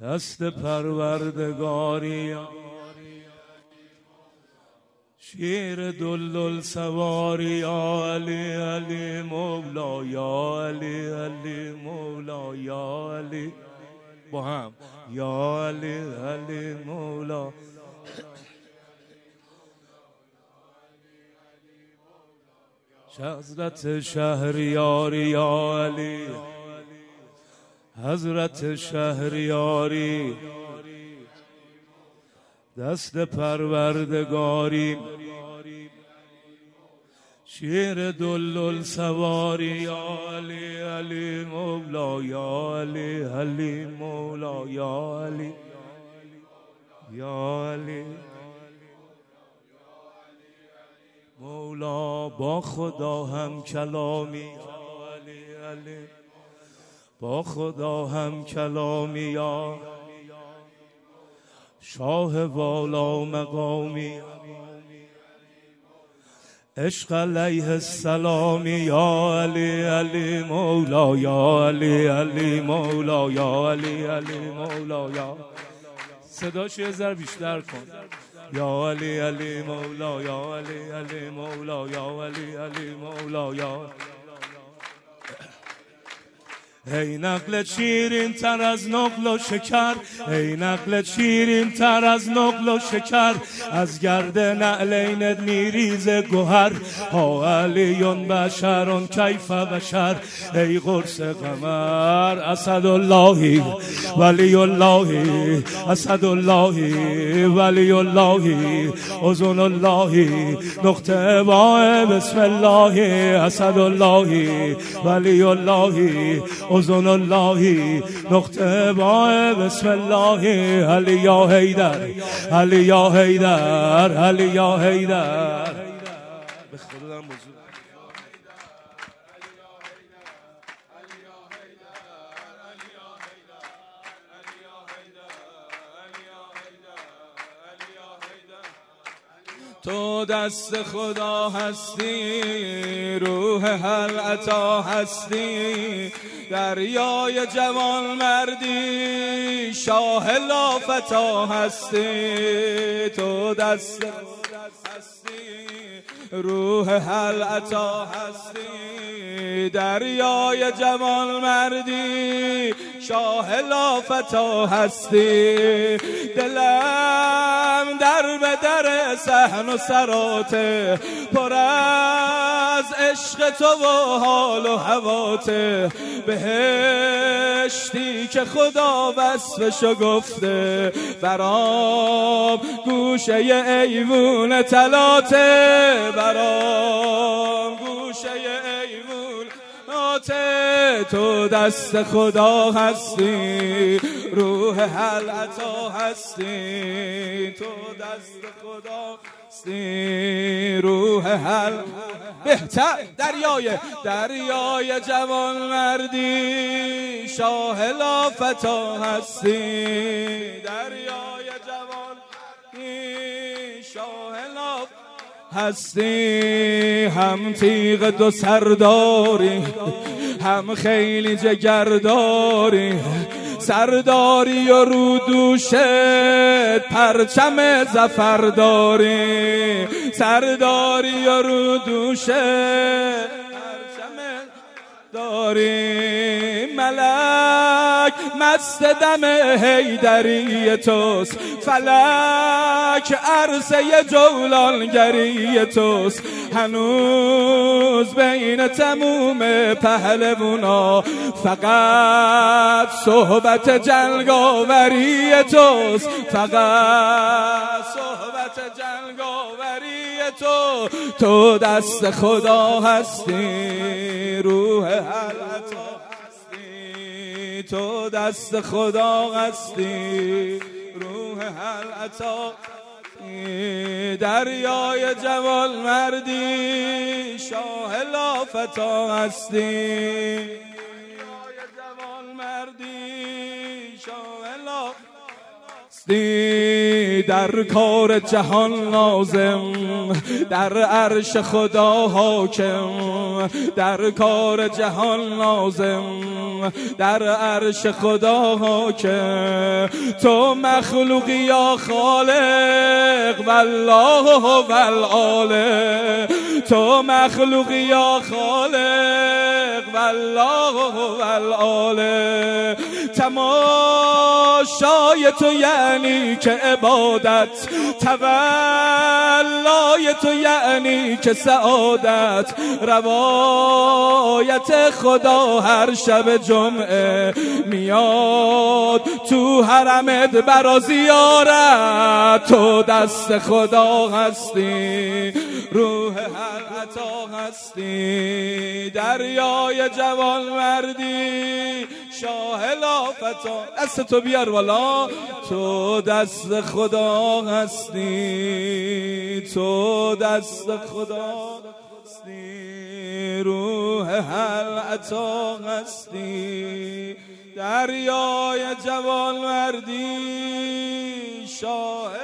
دست پروردگاری، شیر دلدل سواری، یا علی علی مولا، یا علی علی مولا، یا علی با هم، یا علی علی مولا. حضرت شهریاری، یا علی حضرت شهریاری، دست پروردگاری، شیر دلدل سواری، یا علی علی مولا، یا علی علی مولا، یا علی یا علی مولا. با خدا هم کلامی، یا علی علی با خدا هم کلامی، یا شاه والا مقامی، عشق علیه السلامی، یا علی علی مولا، یا علی علی مولا، یا علی علی مولا. یا صداش یه ذره بیشتر کن، یا علی علی مولا، یا علی علی مولا، یا علی علی مولا. یا ای نقل شیرین تر از نقل و شکر، ای نقل شیرین تر از نقل و شکر، از گرد نعلینت میریز گوهر، ها علیون بشرون کیف بشر. ای قرص قمر اسد الله ولی الله، اسد الله ولی الله، اذن الله نقطه با بسم الله، اسد الله ولی الله، اذن الله نقطه با بسم الله. علی یا حیدر، علی یا حیدر، علی یا حیدر. به خدا دارم موضوع تو دست خدا هستی، روح هر عطا هستی، دریای جوان مردی، شاه لافتا هستی. تو دست خدا هستی، روح هر عطا هستی، دریای جوان مردی، شاه لافتا هستی. دلم در به در صحن و سراته، پر از عشق تو و حال و هواته، بهشتی که خدا وصفشو گفته، برام گوشه ایوون تلاته، برام گوشه ایوون تلاته. تو دست خدا هستی، روح هر عطا هستی، تو دست خدا هستی، روح هر بهتر دریای جوان مردی، شاه لافتا هستی، دریای جوان شاه لافتا هستی. هم تیغ دو سرداری، هم خیلی جگرداری، سرداری و رو دوشت پرچم ظفر داری، سرداری و رو دوشت پرچم داری. ملک مست دم حیدری توست، فلک عرصه جولانگری توست، هنوز بین تموم پهلوونا فقط صحبت جنگاوری توست، فقط صحبت جنگاوری تو. تو دست خدا هستی، روح هر عطا هستی، تو دست خدا هستی، روح هر عطا، دریای جوان مردی، شاه لافتا هستی، دریای جوان مردی، شاه لافتا هستی. در کار جهان لازم، در عرش خدا حاکم، در کار جهان لازم، در عرش خدا حاکم. تو مخلوقی یا خالق والله والعاله، تو مخلوقی یا خالق والله والعاله. تماشای تو یعنی که عبادت، تولای تو یعنی که سعادت. روایت خدا هر شب جمعه میاد تو حرمت برا زیارت. تو دست خدا هستی، روح حق عطا هستی، دریای جوان مردی، شاه لافتا. دست تو بیار والا. تو دست خدا هستی، تو دست خدا هستی، روح حق عطا هستی، دریای جوان مردی، شاه